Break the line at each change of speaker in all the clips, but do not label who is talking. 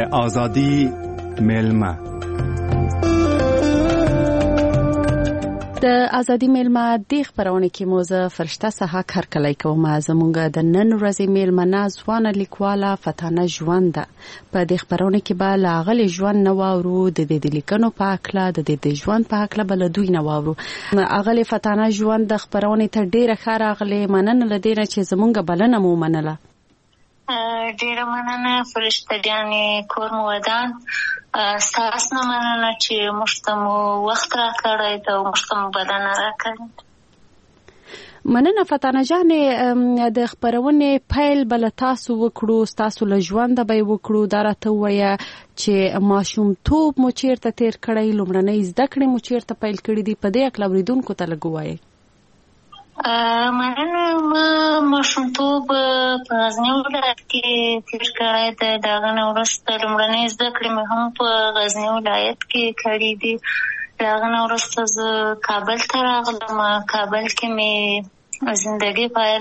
آزادی میلمه.
د ازادي میلمه د خبرونه کې موزه فرشته سها کارکلای کوم زمونږ د نن ورځې میلمنه ځوانه لیکواله فتانه ژوند په د خبرونه کې به لاغلی ژوند نو اورو د دې لیکنو په اکلا د ژوند په اکلا بل دوی نو اورو اغلی فتانه ژوند د خبرونه ته ډیره خاره اغلی مننه لدینه چې زمونږ بلنه مو منله.
ډیره مننه فرشته جانې کور مو ودان ستاسو نه مننه چې موږ ته مو وخت راکړی ته موږ ته مو بلنه راکړې.
مننه فتانه جانې د خبرونه پیل بل تاسو وکړو تاسو له ژوند به وکړو دا راته وایي چې ماشومتوب مو چیرته تیر کړی لومړنۍ زده کړې مو چیرته پیل کړې دي په دې اکلا وریدونکو ته لګوي.
مننه ماشومتوب په غزني ولایت کې تیر کړی دی د هغه نه وروسته لومړنۍ زده کړې مې هم په غزني ولایت کې کړې دي. د هغه نه وروسته زه کابل ته راغلم کابل کې مې زندګي پیل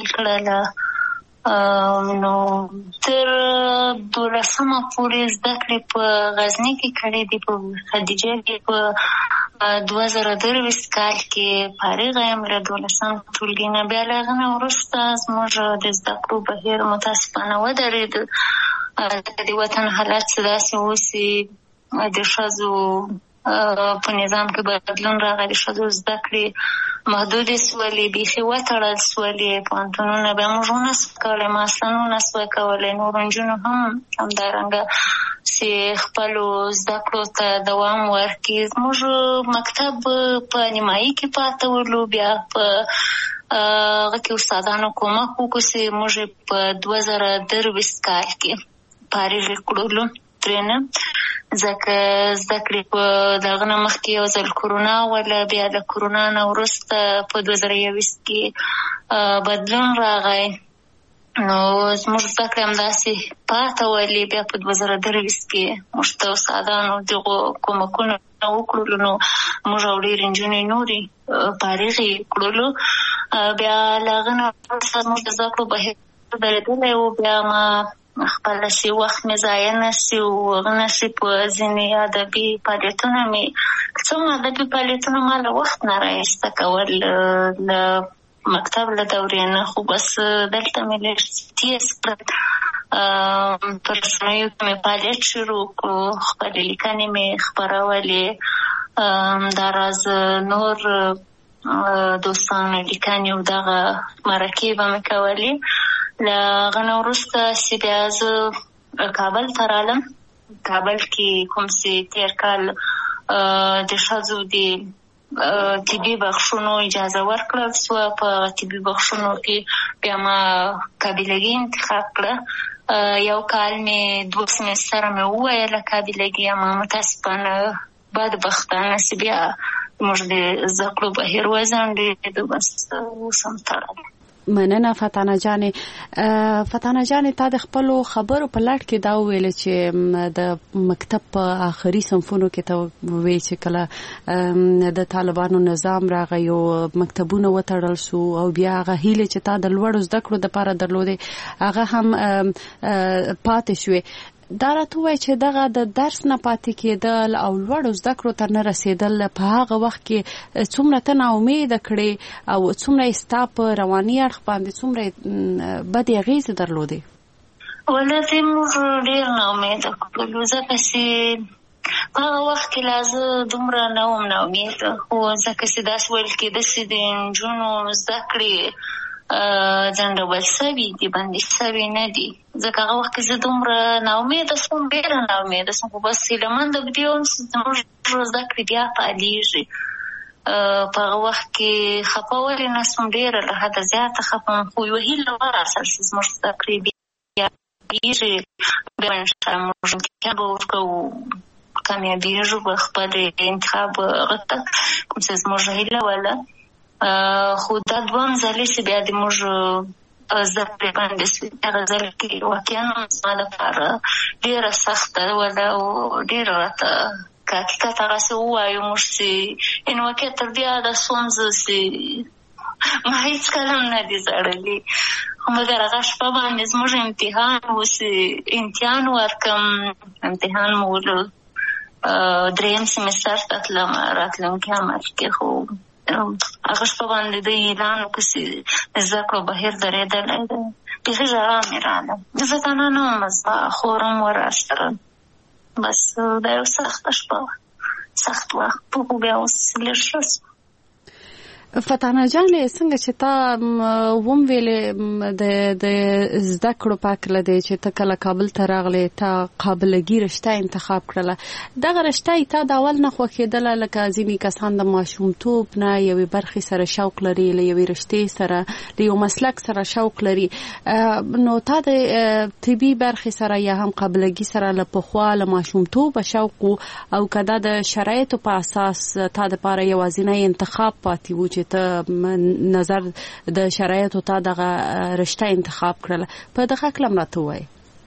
کړله نو تر 12مه پورې زده کړې په غزني کې کړې دي په خدیجه کې په 2023 کال کې فارغ یم له 12م ټولګي نه. بیا له هغه نه وروسته زموږ د زده کړو بهیر متاسفانه ودرېد. د وطن حالات داسې اوسي د ښځو په نظام کې بدلون راغلی ښځو زده کړې محدودې سولې بیخي وتړل سولې پوهنتونونه بیا موږ ونسو کولی ما اصلا ونسو کولی نورو نجونو هم همدارنګه چې خپلو زده کړو ته دوام ورکړي. زموږ مکتب په نیمایي کې پاته ولو بیا په هغه کې استادانو کومک وکړو چې موږ په 2023 کال کې فارغ کړلو ترېنه ځکه زده کړې په دغه نه مخکې یو ځل کرونا وله بیا د کرونا نه وروسته په 2021 کې بدلون راغی نو زموږ زده کړې همداسې پاته ولې بیا په 2023 کې موږ ته استادانو دغو کومکونه وکړلو نو موږ او ډېرې نجونې نورې فارغې کړلو. بیا له هغه نه وروسته زموږ د زده کړو بهیر درېدلی و بیا ما خپله سي وخت مې ضایع نه سي هغه نه سي په ځینې ادبي فعالیتونه مې څوم ادبي فعالیتونه ما له وخت نه رایسته کول له مکتب له دورې نه خو بس دلته مې لږ تیز کړل په رسنیو کې مې فعالیت شروع کړو خپلې لیکنې مې خپرولې داراز نور دوستانو لیکنې او دغه مرکې به مې کولې. له هغه نه وروسته چې بیا زه کابل ته رالم کابل کې کوم چې تېر کال د ښځو د طبي بخښونو اجازه ورکړل سوه په طبي بخښونو کې بیا ما قابلګي انتخاب کړه. یو کال مې 2 سمستره مې وویله قابلګي اما متاسفانه بدبختانه چې بیا موږ د زده کړو بهیر وځنډېد بس اوس هم تړلی.
مننه فتانه جانې تا د خپلو خبرو په لړ کې دا وویل چې د مکتب په آخري صنفونو کې ته وویل چې کله د طالبانو نظام راغی او مکتبونه وتړل سو او بیا هغه هیله چې تا د لوړو زده کړو دپاره درلودې هغه هم پاتې شوې. دا راته وایي چې دغه د درس نه پاتې کېدل او لوړو زده کړو ته نه رسېدل په هغه وخت کې څومره ته ناامیده کړې او څومره یې ستا په رواني اړخ باندې څومره بدې اغېزې درلودې؟
ولې موږ ډېر ناامیده کړلو ځکه چې په هغه وخت کې لا زه دومره نه وم ناامیده خو ځکه چې داسې ویل کېده چې د نجونو زده کړې ځنډول سوي دي بندي سوي نه دي ځکه هغه وخت کې زه دومره ناامیده سوم ډېره ناامیده سوم خو بس هیلهمنده په دې وم چې زموږ زده کړې بیا فعالېږي. په هغه وخت کې خفه ولې نه سوم ډېره له حده زیاته خفه وم خو یوه هیله وراسل چې زموږ زده کړې بیا فعالېږي بیا انشاءالله موږ امتحان به ورکوو کامیابېږو به خپل انتخاب هغه ته کوم چې زموږ هیله وله. خو دا دوهم ځل چې بیا د موږ زده کړې باندې هغه ځل کې واقعا زما لپاره ډېره سخته وله او ډېره راته که حقیقت هغسې ووایو موږ چې یعنې واقع تر دې یاده سوم زه چې ما هېڅکله هم نه دي زړلي مګر هغه شپه باندې زموږ امتحان امتحان ورکم امتحان مو دریم سیمستر ته تلم راتلونکي عمل کې خو هغه شپه باندې د اعلان وکړ چې زده کړو بهر درېدلی دی بیخي ژړا مې راغله زه تنها نه وم خور هم ورسره بس دا یو سخته شپه وه سخت وخت خو بیا اوس لږ ښه شو
فتانه جانې څنګه چې تا وم ویلې د زده کړو په هکله دی چې ته کله کابل ته راغلې تا قابلګي رشته انتخاب کړله دغه رشته یې تا د اول نه خوښېدله لکه ځینې کسان د ماشومتوب نه یوې برخې سره شوق لري له یوې رشتې سره له یو مسلک سره شوق لري نو تا د طبي برخې سره یا هم قابلګي سره له پخوا له ماشومتوبه شوق او که دا د شرایطو په اساس تا دپاره یوازینی انتخاب پاتې و چې ته نظر د شرایطو تا دغه رشته انتخاب کړله په دغه کلم راته ووایي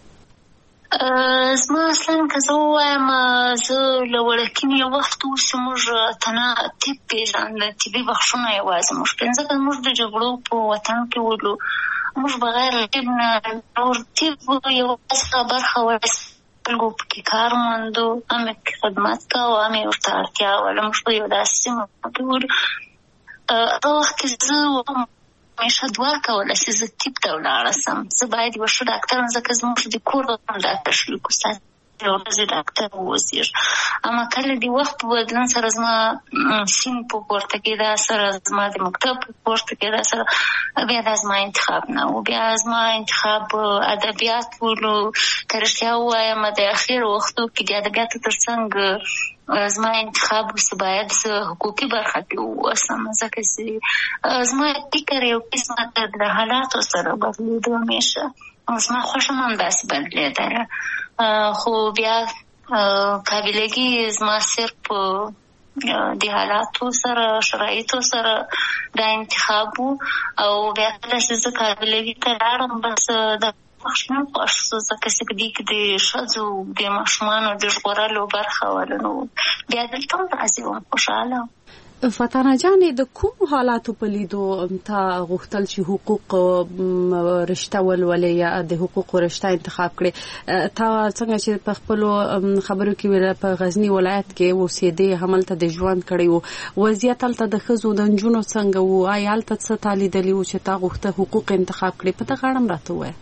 زما اصلا که زه ووایم زه له وړکینې یو وخت اوس موږ تنه طب پېژانده طبي بخښونه یوازې موږ پنځه که موږ د جګړو په وطن کې ولو موږ بغیر طب نه نور طب یوازې برخه خلکو پکې کار موندو هم یې خدمت کوو هم یې ورته اړتیا وله موږ په یو داسې سیمه کې ولو هغه وخت کې زه همیشه دعا کوله چې زه طب ته ولاړه سم زه باید یوه ښه ډاکټر یم ځکه زموږ د کور ډاکټر شریک استاد یو ورځې ډاکټر واوسېږي اما کله د وخت په بدلون سره زما سیم په پورته کېدا سره زما د مکتب په پورته کېدا سره بیا دا زما انتخاب نه و بیا زما انتخاب ادبیات ولو که رښتیا ووایم د اخرو وختو کې د ادبیاتو تر څنګ زما انتخاب چې باید زه حقوقي برخه کې واوسم ځکه چې زما فکر یو قسمه د حالاتو سره بدلېدو همیشه زما خوښه هم داسې بدلېدله خو بیا قابلګي زما صرف د حالاتو سره شرایطو سره دا انتخاب و او بیا کله چې زه قابلګي ته لاړم بس د ماشومان خوښ شو ځکه چې په دې کې د ښځو د ماشومانو د ژغورلو برخه وله نو بیا دلته هم راځي وم خوشحاله
فتانه جانې د کوم حالاتو په لیدو تا غوښتل چې حقوق رشته ولولې یا د حقوقو رشته انتخاب کړې تا څنګه چې په خپلو خبرو کې ویل په غزني ولایت کې اوسېدې هملته د ژوند کړی و وضعیت هلته د ښځو د نجونو څنګه و آیا هلته څه تا لیدلي و چې تا غوښته حقوق انتخاب کړې په دغه اړه هم راته ووایه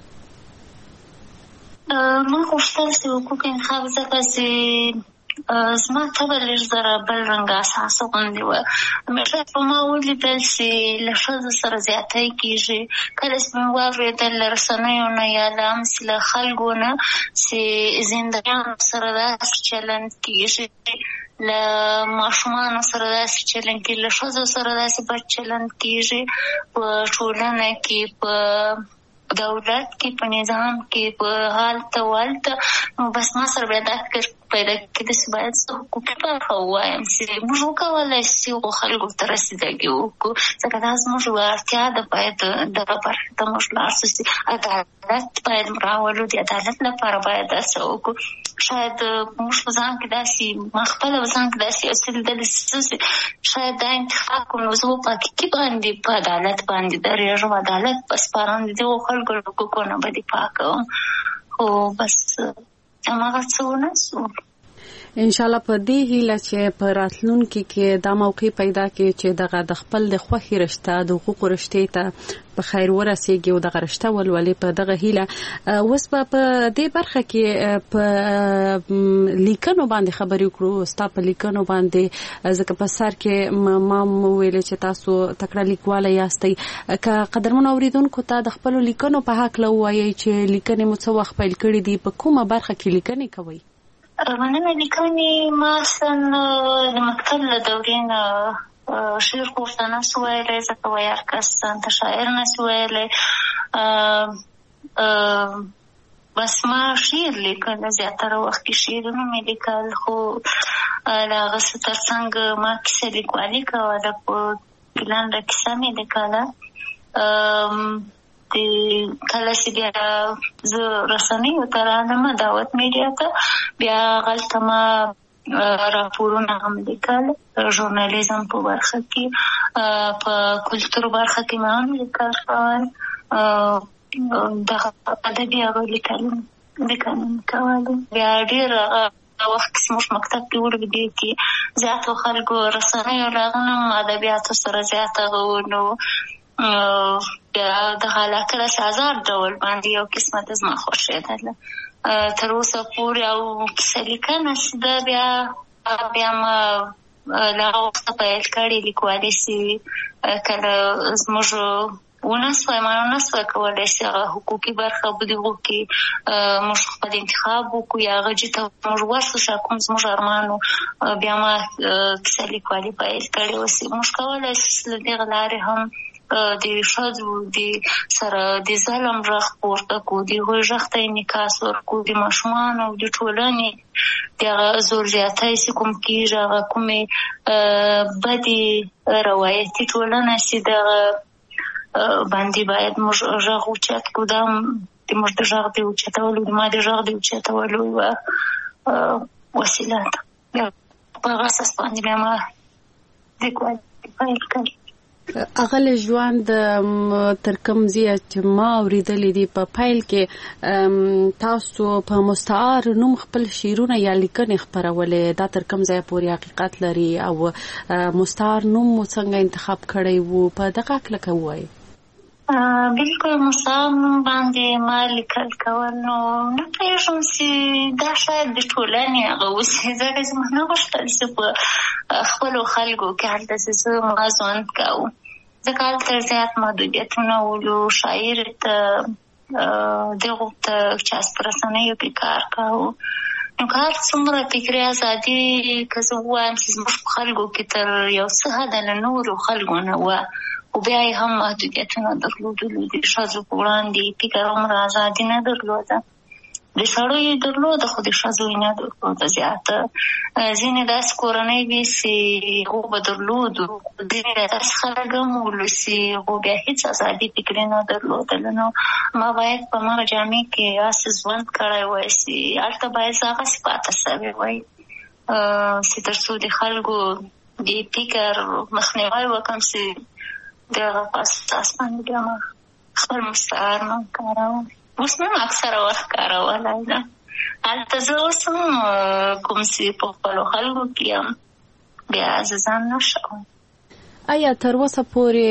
ما غوښتل چې حقوق انتخاب ځکه چې زما طبع لږ ذره بل رنګه اساسه غوندې وه همیشه په ما ولیدل چې له ښځو سره زیاتی کېږي کله چې مې واورېدل له رسنیو نه یا له همسې له خلکو نه چې زندګیانو سره داسې چلند کېږي له ماشومانو سره داسې چلند کېږي له ښځو سره داسې بد چلند کېږي په ټولنه کې په دولت کې په نظام کې په حالته والته نو بس ما سره بیا دا فکر پیدا کېده چې باید زه حقوقي برخه ووایم چې موږ وکولی شو خلکو ته رسېدګي وکړو ځکه دا زموږ یوه اړتیا ده باید دغه برخې ته موږ لاړ شو چې عدالت باید راولو د عدالت لپاره باید داسې وکړو شاید موږ په ځان کې داسې ما خپله په ځان کې داسې یو څه لیدلي چې شاید دا انتخاب کړو نو زه په حقیقي باندې په عدالت باندې درېږم عدالت په سپارم د دغو خلکو له حقوقو نه به دفاع کوم خو بس هماغه څه ونه شو
انشاءالله په دې هیله چې په راتلونکي کې دا موقع پیدا کړي چې دغه د خپل د خوښې رشته د حقوقو رشتې ته په خیر ورسېږي او دغه رشته ولولي په دغه هیله اوس به په دې برخه کې په لیکنو باندې خبرې وکړو ستا په لیکنو باندې ځکه په سر کې ما ویل چې تاسو تکړه لیکواله یاستئ که قدرمنو اوریدونکو ته د خپلو لیکنو په هکله ووایئ چې لیکنې مو څه وخت پیل کړي دي په کومه برخه کې لیکنې کوئ
مننه لیکنې ما اصلا د مکتب له دورې نه شعر ورته نسو ویلی ځکه ویار کس ته شاعر نسو ویلی بس ما شعر لیکل زیاتره وخت کې شعرونه مې لیکل خو له هغه څه تر څنګ ما کیسه لیکوالي کوله په لنډه کیسه مې لیکله کله چې بیا زه رسنیو ته رالم دعوت میډیا ته بیا هلته ما راپورونه هم لیکل ژورنالیزم په برخه کې په کلتور برخه کې مې هم لیکل کول د ادبي هغه لیکلو کولو. بیا ډېر وخت کې زموږ مکتب کې ورغلي کې زیاتو خلکو رسنیو راغلم ادبیاتو سره زیات هغه نو بیا دغه علاقه راسې ازاد ډول باندې یو قسمه د زما خوښېدله تر اوسه پورې او کیسه لیکنه چې ده بیا ما له هغه وخته پیل کړې لیکوالي چې کله زموږ ونسوای کولی چې هغه حقوقي برخه بدغو کې موږ خپل انتخاب وکړو یا هغه جې ته موږ ورسو شا کوم زموږ ارمانو بیا ما کیسه لیکوالي پیل کړې وه چې موږ کولی چې له دغه لارې هم د ښځو د سره د ظلم غږ پورته کړو د هغوی غږ ته انعکاس ورکړو د ماشومانو د ټولنې د هغه زور زیاتی چې کوم کېږي هغه کومې بدې روایتي ټولنه چې دغه باندې باید موږ غږ اوچت کړو دا د موږ د غږ د اوچتولو د ما د غږ د اوچتولو یوه وسیله ده. په هغه اساس باندې بیا ما لیکوالي پیل کړې.
اغل ژوند تر کوم ځایه چې ما اورېدلې دي په پیل کې تاسو په مستعار نوم خپل شعرونه یا لیکنې خپرولې دا تر کوم ځایه پورې حقیقت لري او مستعار نوم مو څنګه انتخاب کړی وو په دغه کلکه وایي؟
بلکل مستعار نوم باندې ما لیکل کول نو نه پوهېږم چې دا شاید د ټولنې هغه اوسي ځکه چې ما نه غوښتل چې په خپلو خلکو کې هلته چې زه ما ژوند کوو ځکه هلته زیات محدودیتونه ولو شاعر ته دغو ته چاست په رسنیو کې کار کوو نو که هر څومره فکري ازادي که زه ووایم چې زموږ په خلکو کې تر یو څه حده له نورو خلکو نه وه خو بیا یې هم محدودیتونه درلودلو د ښځو په وړاندې فکر هومره ازادي نه درلوده د سړو یې درلوده خو د ښځو یې نه درلوده زیاته ځینې داسې کورنۍ وې چې هغو به درلودو ځینې داسې خلک هم ولو چې هغو بیا هېڅ ازادي فکري نه درلودله نو ما باید په هماغه جامع کې هسې ژوند کړی وای چې هلته باید زه هغسې پاته سوې وای چې تر څو د خلکو د فکر مخنیوی وکړم چې دغه په اساس باندې بیا ما خپل مستعار نوم کاروم اوس نن اکثره وخت کارولی ده هلته زه اوس هم کوم چې په خپلو خلکو کې یم بیا زه ځان نه ښوم.
آیا تر اوسه پورې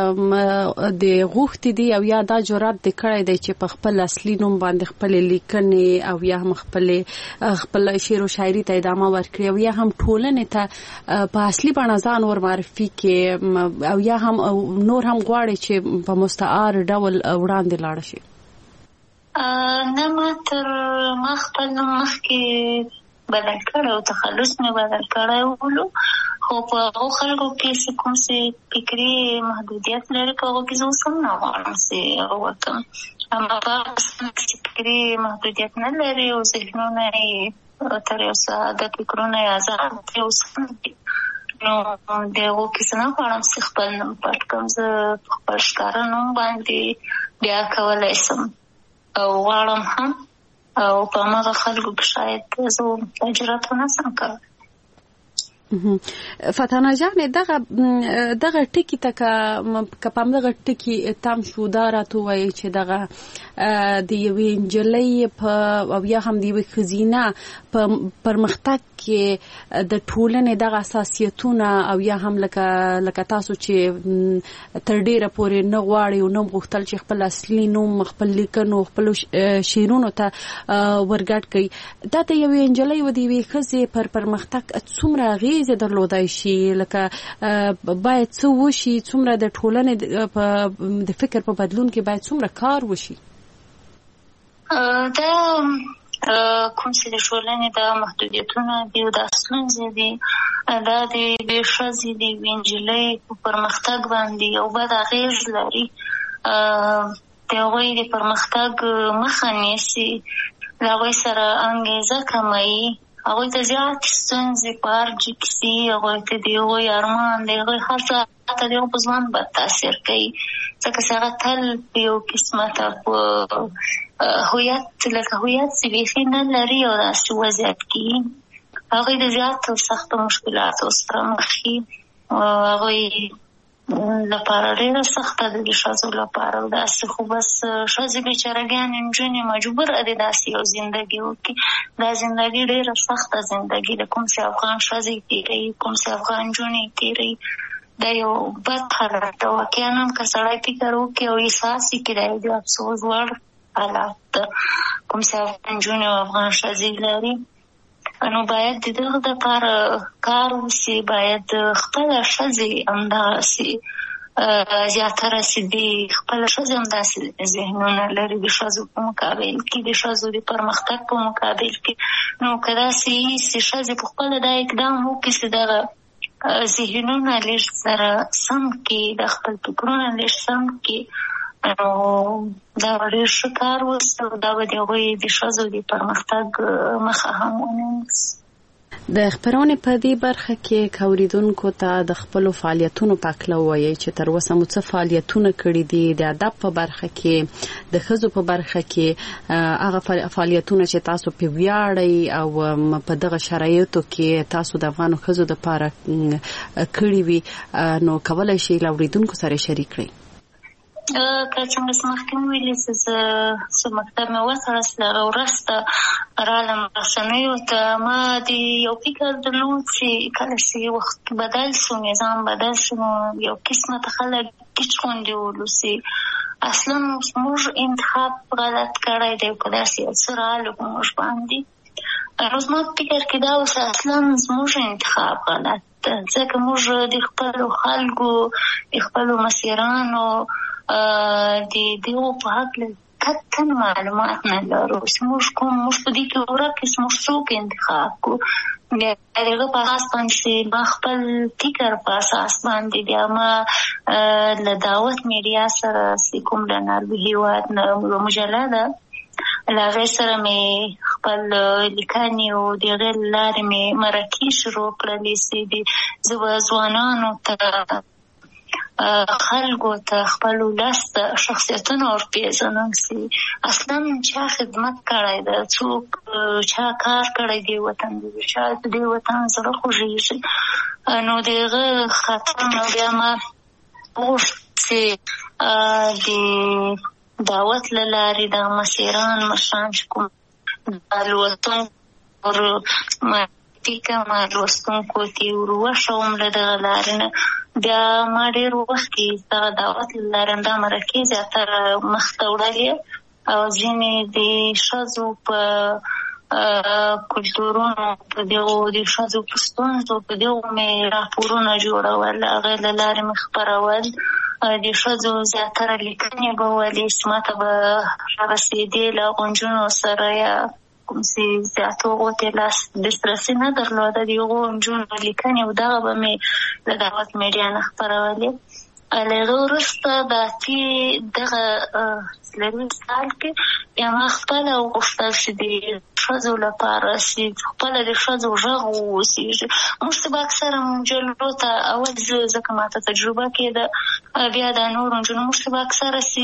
د غوښتې دي او یا دا جرأت دې کړی دی چې په خپل اصلي نوم باندې خپلې لیکنې او یا هم خپل شعر او شاعري ته ادامه ورکړي او یا هم ټولنې ته په اصلي بڼه ځان ور معرفي کړي او یا هم نور هم غواړي چې په مستعار ډول وړاندې لاړ شي؟
نه ما خپل نوم مخکې بدل کړی او تخلص مې بدل کړی ولو خو په هغو خلکو کې چې کوم چې فکري محدودیت لري په هغو کې زه اوس هم نه غواړم چې هغه وکړم اما په هغه کسانو کې چې فکري محدودیت نه لري او ذهنونه یې تر یو څه د فکرونه یې ازاد دي اوس هم دي نو د هغو کې زه نه غواړم چې خپل نوم پټ کړم زه په خپل ښکاره نوم باندې بیا کولی شم او غواړم هم او په هماغه خلکو کې شاید زه جرأت ونه شم کولی.
فتانه جانې دغه ټکي ته که په همدغه ټکي تم شو دا راته ووایي چې دغه د یوې نجلۍ او یا هم د یوې ښځینه په پرمختګ کې د ټولنې دغه اساسیتونه او یا هم لکه تاسو چې تر ډیره پورې نه غواړئ او نه غوښتل چې خپل اصلي نوم خپل لیکنو خپلو شعرونو ته ورګډ کړئ دا د یوې نجلۍ او د یوې ښځې پر پرمختګ څومره اغېزې درلودای شي لکه باید څه وشي څومره د ټولنې د فکر په بدلون کې باید څومره کار وشي؟
دا کوم چې د ټولنې دا محدودیتونه دي او دا ستونزې دي دا د یوې ښځې د یوې نجلۍ په پرمختګ باندې یو بد اغېز لري د هغوی د پرمختګ مخه نیسي له هغوی سره انګېزه کموي هغوی ته زیاتې ستونزې په هر جي کې سي هغوی ته د هغوی ارمان د هغوی هر څه ته د هغو په ژوند بد تاثیر کوي ځکه چې هغه تل په یو قسمته په هویت لکه هویت چې بیخي نه لري او داسې وضعیت کې هغوی د زیاتو سختو مشکلاتو سره مخ وي هغوی لپاره ډېره سخته ده د ښځو لپاره. داسې خو بس ښځې بېچارهګانې نجونې مجبوره دي داسې یو زندګي وکړي. دا زندګي ډېره سخته زندګي ده، کوم چې افغان ښځې تېروي، کوم چې افغان نجونې تېروي. دا یو بد حالت ده. واقعا هم که سړی فکر وکړي او احساس یې کړي، دا یو د افسوس وړ حالت ده کوم چې افغان نجونې او افغان ښځې لري. نو باید د دغه دپاره کار وسي، باید خپله ښځې همدغسې زیاتره چې د خپله ښځې همداسې ذهنونه لري د ښځو په مقابل کې، د ښځو د پرمختګ په مقابل کې. نو که داسې وي چې ښځې په خپله دا اقدام وکړي چې دغه ذهنونه لږ سره سم کړي، د خپل فکرونه لږ سم کړي، نو دا به ډېر ښه کار وسي او دا به د هغوی د ښځو د پرمختګ مخه هم ونیسي.
د خپرونې په دې برخه کې که اورېدونکو ته د خپلو فعالیتونو په هکله ووایئ چې تر اوسه مو څه فعالیتونه کړي دي د ادب په برخه کې، د ښځو په برخه کې، هغه فعالیتونه چې تاسو پې ویاړئ او په دغه شرایطو کې تاسو د افغانو ښځو دپاره کړي وي، نو کولی شئ له اورېدونکو سره شریک کړئ.
که څنګه چې مخکې مې ویلي چې زه مکتب مې وتړل، هغه وروسته رالم رسنیو ته. ما د یو فکر درلود چې کله چې وخت بدل شو، نظام بدل شو، نو یو قسمه ته خلک ګیچ غوندې ولوسي. اصلا زموږ انتخاب غلط کړی دی، که داسې یو څه راغلو په موږ باندې. نو زما په فکر کې دا اوس اصلا زموږ انتخاب غلط ده، ځکه موږ د خپلو خلکو د خپلو مسیرانو د دغو په هکله قطعا معلومات نه لرو چې موږ په دې کې ورک چې موږ څوک انتخاب کړو. بیا د هغه په اساس باندې چې ما خپل فکر په اساس باندې بیا ما له دعوت میډیا سره چې کوم د ناروې هېواد نه یوه مجله ده، له هغې سره مې خپل لیکنې او د هغې له لارې مې مرکې شروع کړلې چې زه به ځوانانو ته خلکو ته خپل ولس ته شخصیتونه ورپېژنم چې اصلا چا خدمت کړی ده، څوک چا کار کړی دی وطن د چا د دې وطن زړه خوږېږي. نو د هغه خاطر نو بیا ما غوښت چې د دعوت له لارې دغه مسیران مشران چې کوم لوستونکو ته وروښوم له دغه لارې نه. بیا ما ډېر وخت کې دغه دعوت له لارې همدا مرکې زیاتره مخته وړلې او ځینې د ښځو په کلتورونو، په دغو د ښځو په ستونزو، په دغو مې راپورونه جوړول، هغې له لارې مې خپرول. د ښځو زیاتره لیکنې به ولې چې ما ته به رارسېدې له هغو نجونو سره یا کوم چې زیاتو هغو ته لاس دسترسي نه درلوده، د هغو نجونو لیکنې او دغه به مې له دعوت میډیا نه خپرولې. له هغه وروسته د دغه څلوېښت کال کې بیا ما خپله وغوښتل چې د ښځو لپاره چې خپله د ښځو غږ واوسېږي. موږ ته به اکثره مجلو ته اول ځکه ما ته تجربه کېده، بیا د نورو نجونو موږ ته به اکثره چې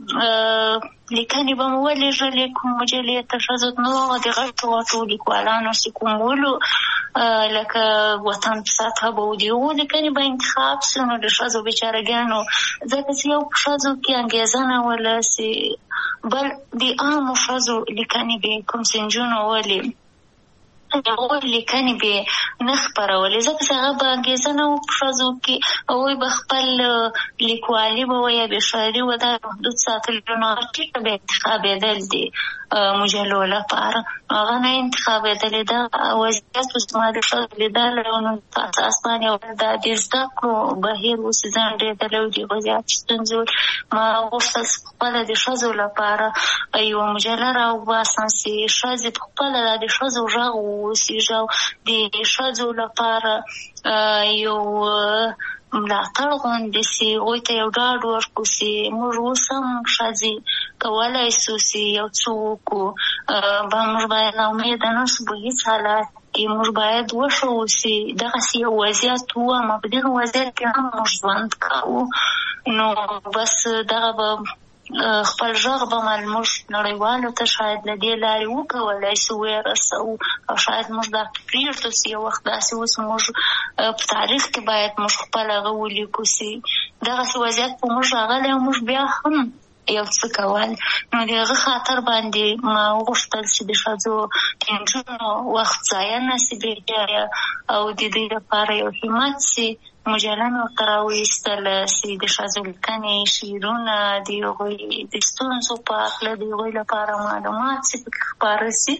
لیکنې به مو ولېږلې کوم مجلې ته ښځو ته، نو هغه د غټو غټو لیکوالانو چې کوم ولو لکه وطن په سطحه به و د هغو لیکنې به انتخاب شي. نو د ښځو بېچارهګانو ځکه چې یو په ښځو کې انګېزه نه وله چې بل د عامو ښځو لیکنې به کوم چې نجونو ولې هغوی لیکنې به نه خپرولې، ځکه چې هغه به انګېزه نه وه په ښځو کې، هغوی به خپل لیکوالي به وه یا بې شاعري وه دا محدود ساتلي، نو هغه ټیټه به انتخابېدل د مجلو لپاره، هغه نه انتخابېدلې. دا وضعیت اوس ما د ښځو لیدلی او نو په اساس باندې دا د زده کړو بهیر اوس ځنډېدلی او د هغو زیاتې ستونزې ما غوښتل خپله د ښځو لپاره یوه مجله راوباسم چې ښځې په خپله د ښځو غږ واوسېږي او د ښځو لپاره یو ملاتړ غوندې چې هغوی ته یو ډاډ ورکړو چې موږ اوس هم ښځې کولی شو چې یو څه وکړو، موږ باید ناامیده نه شو په هېڅ حالت کې، موږ باید وښیو چې دغسې یو وضعیت وم او په دغه وضعیت کې هم موږ ژوند کوو. نو بس دغه به خپل غږ به موږ نړیوالو ته شاید له دې لارې وکولی شو ورسوو او شاید موږ دا پرېږدو چې یو وخت داسې اوس موږ په تاریخ کې باید موږ خپل هغه ولیکو چې دغسې وضعیت په موږ راغلی او موږ بیا هم یو څه کول. نو د هغه خاطر باندې ما وغوښتل چې د ښځو د نجونو وخت ضایع نه سي بېځایه او د دوی لپاره یو همت سي. مجله مې ورته راوایستل چې د ښځو لیکنې، شعرونه، د هغوی د ستونزو په هکله د هغوی لپاره معلومات چې پکې خپاره سي.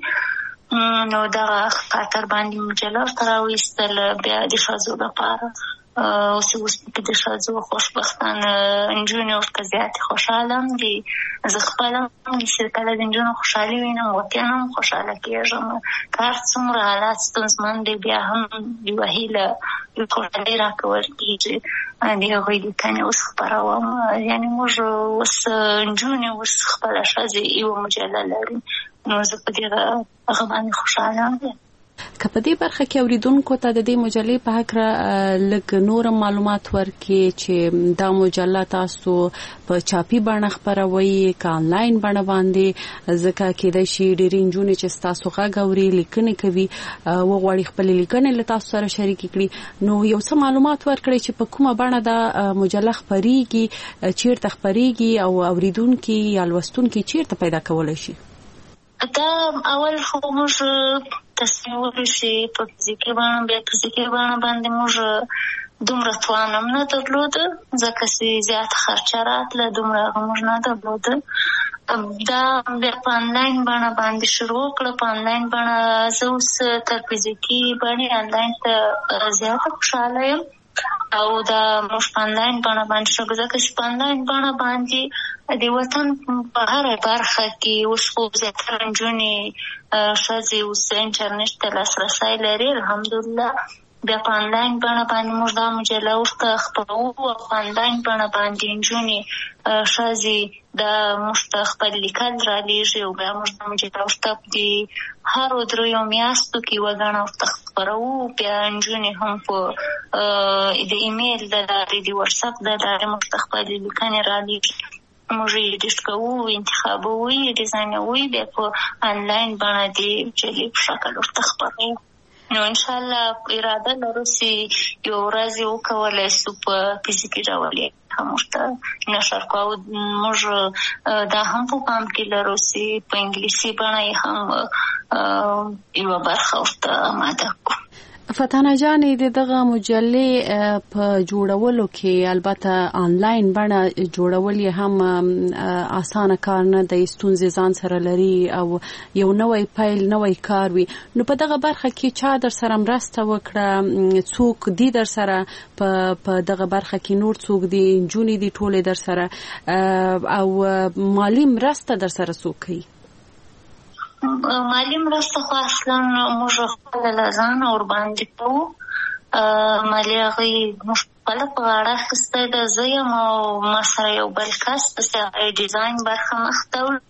نو دغه خاطر باندې مجله ورته راوایستل بیا د ښځو لپاره. اوس پکې د ښځو خوشبختانه نجونې ورته زیاتې خوشحاله هم دي. زه خپله هم چې کله د نجونو خوشحالي وینم واقعا هم خوشحاله کېږم. که هر څومره حالات ستونزمن دي بیا هم یوه هیله یو خوشحالي راکول کېږي. د هغوی لیکنې اوس خپروم. یعنې موږ اوس نجونې اوس خپله ښځې یوه مجله لري. نو زه په هغه باندې خوشحاله یم.
که په دې برخه کې اوریدونکو ته د دې مجلې په هکله لږ نور معلومات ورکړي چې دا مجله تاسو په چاپي بڼه خپروئ که آنلاین بڼه باندې، ځکه کېدای شي ډېرې نجونې چې ستاسو غږ اوري لیکنې کوي وغواړي خپلې لیکنې له تاسو سره شریکې کړي. نو یو څه معلومات ورکړئ چې په کومه بڼه دا مجله خپریږي، چیرته خپریږي او اوریدونکي یا لوستونکي چیرته پیدا کولی شي.
دا اول خو موږ تصمیم ونیسو په فزیکي بڼه، بیا فزیکي بڼه باندې موږ دومره توان هم نه درلوده ځکه چې زیاته خرچه راتله، دومره هغه موږ نه درلوده. دا بیا په آنلاین بڼه باندې شروع کړه. په آنلاین بڼه زه اوس تر فزیکي بڼې آنلاین ته زیاته خوشحاله یم او دا موږ په آنلاین بڼه باندې شروع ځکه چې په آنلاین بڼه باندې د وطن په هره برخه کې اوس خو زیاتره نجونې ښځې اوس انټرنیټ ته لاسرسی لري الحمدلله. بیا په آنلاین بڼه باندې موږ دا مجله ورته خپروو او په آنلاین بڼه باندې نجونې ښځې دا موږ ته خپل لیکل رالیږي او بیا موږ دا مجله ورته د هرو 3 میاشتو کې یوه ګڼه ورته خپروو. بیا نجونې هم په د ایمیل د لارې د وټساپ د لارې موږ ته خپلې لیکنې رالیږي. موږ یې ایډیټ کوو، انتخابوو، ډیزاینوو، بیا په آنلاین بڼه د مجلې په شکل ورته خپروو. نو انشاءالله اراده لرو چې یو ورځ یې وکولی شو په فزیکي ډول یې هم ورته نشر کوو. موږ دا هم په پام کې لرو چې په انګلیسي بڼه یې هم یوه برخه ورته آماده کړو.
فتانه جانې د دغه مجلې په جوړولو کې البته آنلاین بڼه جوړول یې هم اسانه کار نه دی، ستونزې ځان سره لري او یو نوی پیل نوی کار وي. نو په دغه برخه کې چا در سره مرسته وکړه؟ څوک دی در سره په دغه برخه کې؟ نور څوک دی؟ نجونې دي ټولې در سره؟ او مالی مرسته در سره څوک کوي؟
مالی مرسته خو اصلا موږ خپله له ځانه ورباندې کوو. مالي هغوی موږ خپله په غاړه اخیستی ده. زه یم او ما سره یو بل کس پسې هغه ډیزاین برخه مخته وړم.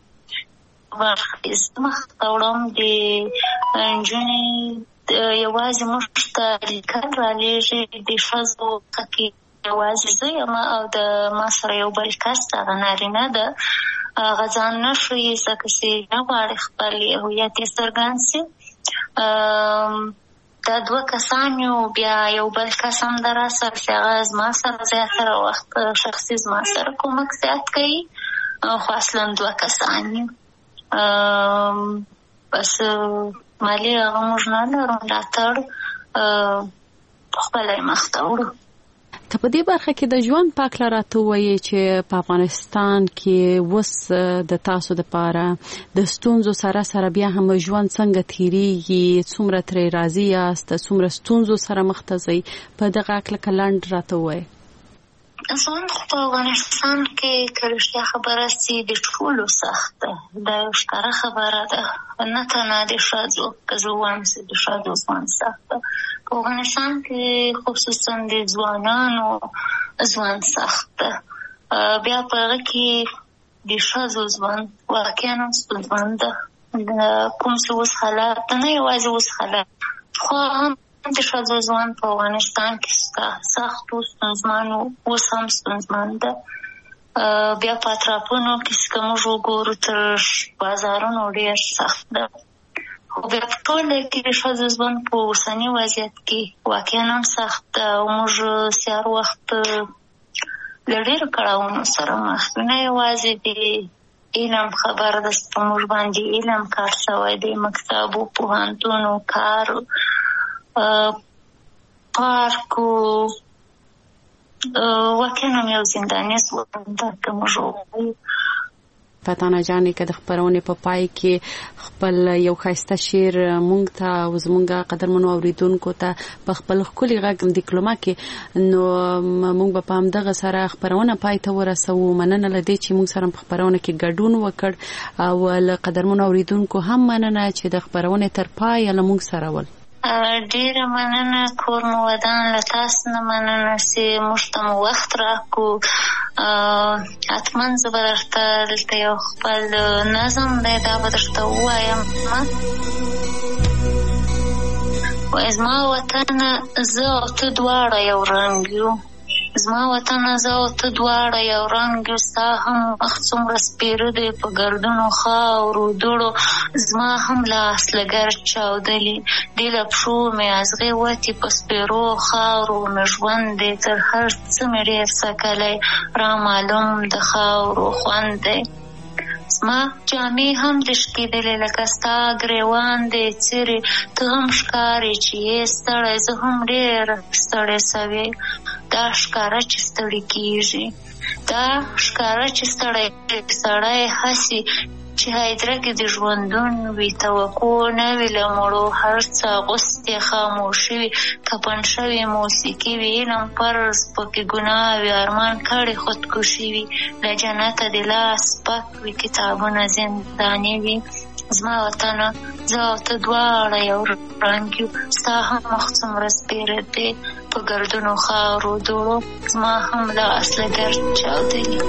د نجونې یوازې موږ ته لیکل رالیږي د ښځو کې یوازې زه یم او د ما سره یو بل کس هغه نارینه ده. هغه ځان نه ښیي ځکه چې نه غواړي خپل هویت یې څرګند شي. دا 2 کسان یو، بیا یو بل کس هم ده راسره چې هغه زما سره زیاتره وخت شخصي زما سره کومک زیات کوي. خو اصلا 2 کسان یو. بس مالي هغه موږ نه لرو، ملاتړ خپله یې مخته وړو.
که په دې برخه کې د ژوند په هکله راته ووایې چې په افغانستان کې اوس د تاسو دپاره د ستونزو سره سره بیا هم ژوند څنګه تېرېږي، څومره ترې راضي یاست، څومره ستونزو سره مخ ته ځئ، په دغه هکله که لنډ راته ووایې.
ژوند خو په افغانستان کې که رښتیا خبره سي د ټولو سخت ده. دا یو ښکاره خبره ده، نه تنها د ښځو. که زه ووایم چې د ښځو ژوند سخت ده، په افغانستان کې خصوصا د ځوانانو ژوند سخت ده. بیا په هغه کې د ښځو ژوند واقعا هم ستونزمن ده. کوم چې اوس حالات ده، نه یوازې اوس حالات، خو هم د ښځو ژوند په افغانستان کې سخت و، ستونزمن و، اوس هم ستونزمن ده. بیا په اطرافونو کې که موږ وګورو تر بازارونو ډېر سخت ده. خو بیا په ټوله کې د ښځو ژوند په اوسني وضعیت کې واقعا هم سخت ده او موږ هر وخت له ډېرو کړاوونو سره مخ یو. نه یوازې د علم خبر ده په موږ باندې علم کار شوی دی، مکتبو، پوهنتونو، کار، پارکو، واقعا هم یو زنداني ژوند ده که موږ ووایو.
فتانه جانې که د خپرونې په پای کې خپل یو ښایسته شعر مونږ ته او زمونږ قدرمنو اورېدونکو ته په خپل ښکلي غږ دیکلوما کې، نو مونږ به په همدغه سره خپرونه پای ته ورسوو. مننه له دې چې مونږ سره په خپرونه کې ګډون وکړ، او له قدرمنو اورېدونکو هم مننه چې د خپرونې تر پایه له مونږ سره ول.
ډیره مننه کور مو ودان، له تاسو نه مننه چې موږ ته مو وخت راکړو. حتما زه به درته دلته یو خپل نظم دی، دا به درته ووایم. وایي زما وطنه زه او ته دواړه یو رنګ یو، زما وطنه زه او ته دواړه یو رنګ یو، ستا هم مخ څومره سپېره دی په ګردونو خاورو دوړو، زما هم لاس له ګرد چاودلي دې له پښو مې ازغې وتې په سپېرو خاورو، مې ژوند دی تر هر څه مې ډېر سکلی را معلوم د خاورو خوند دی. زما جامې هم د شکېدلې لکه ستا ګریوان دی څیرې، ته هم ښکارې چې یې ستړی، زه هم ډېره ستړی سوې. دا ښکاره چې ستړی کېږي، دا ښکاره چې سړی هسې چې هایدره کې د ژوندون وي، توقع نه وي له مړو، هر څه اغوستې خاموشي وي، کفن شوې موسیقي وي، علم فرض پکې ګناه وي، ارمان کړې خودکشي وي، له جنته د لاس پک وي، کتابونه زنداني وي. زما وطنه زه او ته دواړه یو رنګ یو، ستا هم مخ څومره سپېره دی په ګردونو خاورو دوړو، زما هم لاس له ګرد چاودلي.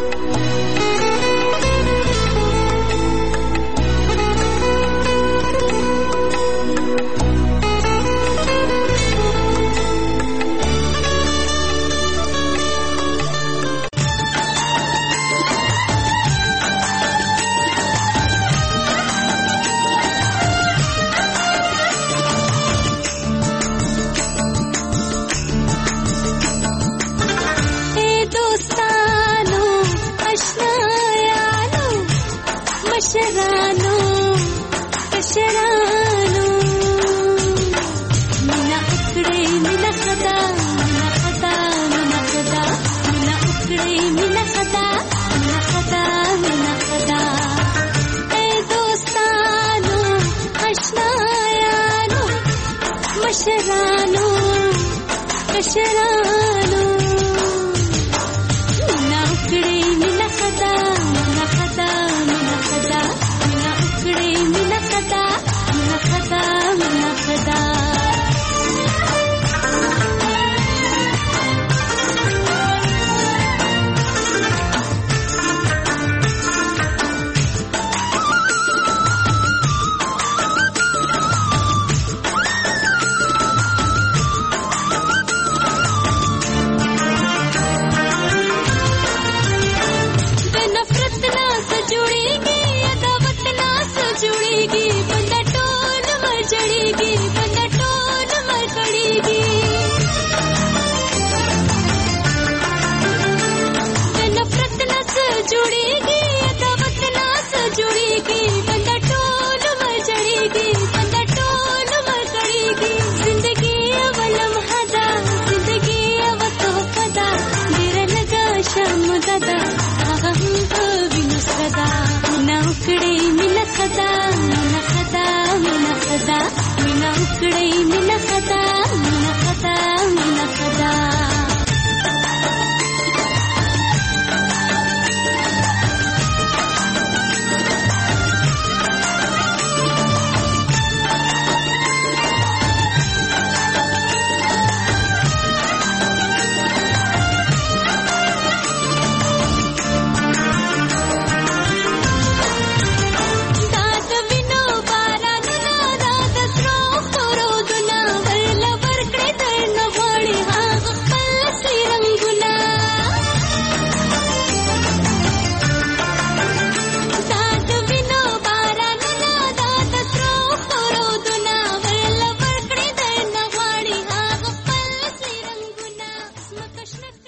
مینا کړې مینا خدا